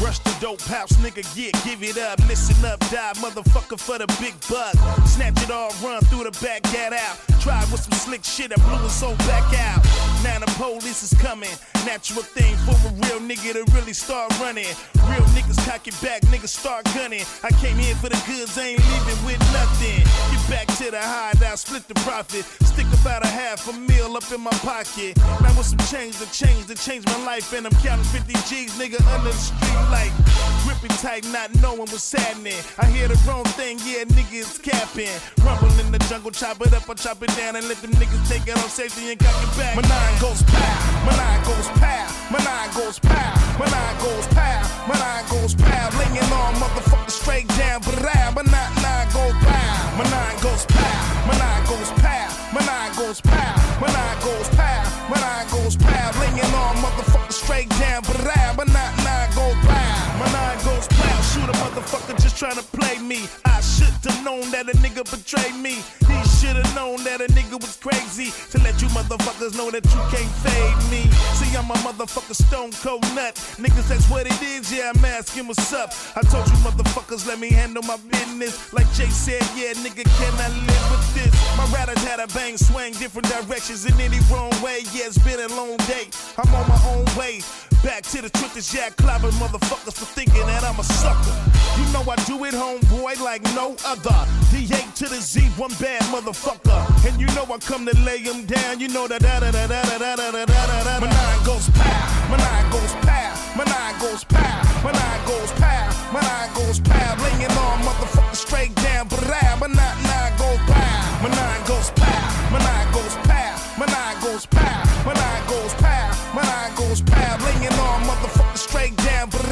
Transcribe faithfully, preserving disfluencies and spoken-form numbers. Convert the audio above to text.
Rush the dope house, nigga, yeah, give it up. Listen up, die, motherfucker, for the big buck. Snatch it all, run through the back, get out. Try with some slick shit, I blew his soul back out. Now the police is coming. Natural thing for a real nigga to really start running. Real niggas cock it back, niggas start gunning. I came here for the goods, I ain't leaving with nothing. Get back to the hideout, split the profit. Stick about a half a meal up in my pocket. Now with some change to change, to change my life. And I'm counting fifty G's, nigga, under the street light. Gripping tight, not knowing what's happening. I hear the wrong thing, yeah, nigga, it's capping. Rumble in the jungle, chop it up, I chop it down and let them niggas take it on safety and cock it back. My nine goes pow, my nine goes pow, my nine goes pow, my nine goes pow, my nine goes pow. Laying on motherfuckers straight down, but I, my nine, nine goes pow, my nine goes pow, my nine goes pow, my nine goes pow, my nine goes pow, my nine goes pow. Laying on motherfuckers straight down, but I, my nine, nine goes pow, my nine goes pow. Shoot a motherfucker just trying to play me. I should've known that a nigga betrayed me. He should've known that a nigga was crazy. To let you motherfuckers know that you can't fade me. See, I'm a motherfucker stone cold nut. Niggas, that's what it is, yeah, I'm asking what's up. I told you motherfuckers, let me handle my business. Like Jay said, yeah, nigga, can I live with this? My riders had a bang swing, different directions in any wrong way. Yeah, it's been a long day, I'm on my own way. Back to the truth is yeah, clobbering motherfuckers for thinking that I'm a sucker. You know I do it, homeboy, like no other. D eight to the Z, one bad motherfucker. And you know I come to lay him down. You know that da da da da da da da da da da. My nine goes pow, my nine goes pow, my nine goes pow, my nine goes pow, my nine goes pow. Laying on motherfuckers straight down, but I, my nine, nine goes pow, my nine goes pow, my nine goes pow, my nine goes pow, my nine goes pow, my nine goes pow. Laying on motherfuckers straight down, but